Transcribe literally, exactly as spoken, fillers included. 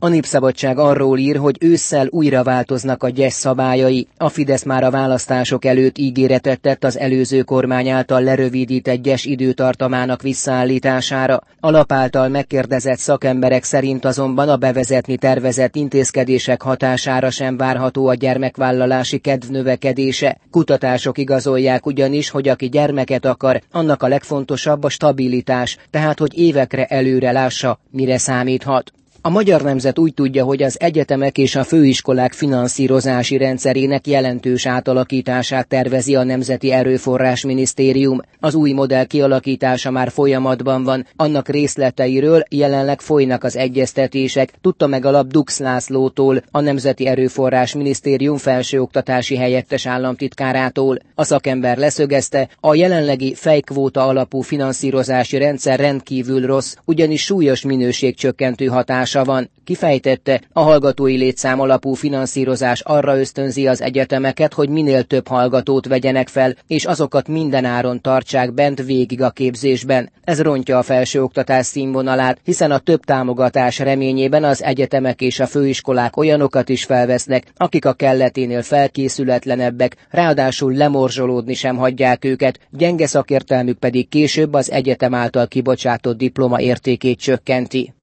A Népszabadság arról ír, hogy ősszel újra változnak a gyes szabályai. A Fidesz már a választások előtt ígéretet tett az előző kormány által lerövidített gyes időtartamának visszaállítására. A lap által megkérdezett szakemberek szerint azonban a bevezetni tervezett intézkedések hatására sem várható a gyermekvállalási kedv növekedése. Kutatások igazolják ugyanis, hogy aki gyermeket akar, annak a legfontosabb a stabilitás, tehát hogy évekre előre lássa, mire számíthat. A Magyar Nemzet úgy tudja, hogy az egyetemek és a főiskolák finanszírozási rendszerének jelentős átalakítását tervezi a Nemzeti Erőforrás Minisztérium. Az új modell kialakítása már folyamatban van, annak részleteiről jelenleg folynak az egyeztetések, tudta meg a lap Dux Lászlótól, a Nemzeti Erőforrás Minisztérium felsőoktatási helyettes államtitkárától. A szakember leszögezte, a jelenlegi fejkvóta alapú finanszírozási rendszer rendkívül rossz, ugyanis súlyos minőségcsökkentő hatás van. Kifejtette, a hallgatói létszám alapú finanszírozás arra ösztönzi az egyetemeket, hogy minél több hallgatót vegyenek fel, és azokat mindenáron tartsák bent végig a képzésben. Ez rontja a felsőoktatás színvonalát, hiszen a több támogatás reményében az egyetemek és a főiskolák olyanokat is felvesznek, akik a kelleténél felkészületlenebbek, ráadásul lemorzsolódni sem hagyják őket, gyenge szakértelmük pedig később az egyetem által kibocsátott diploma értékét csökkenti.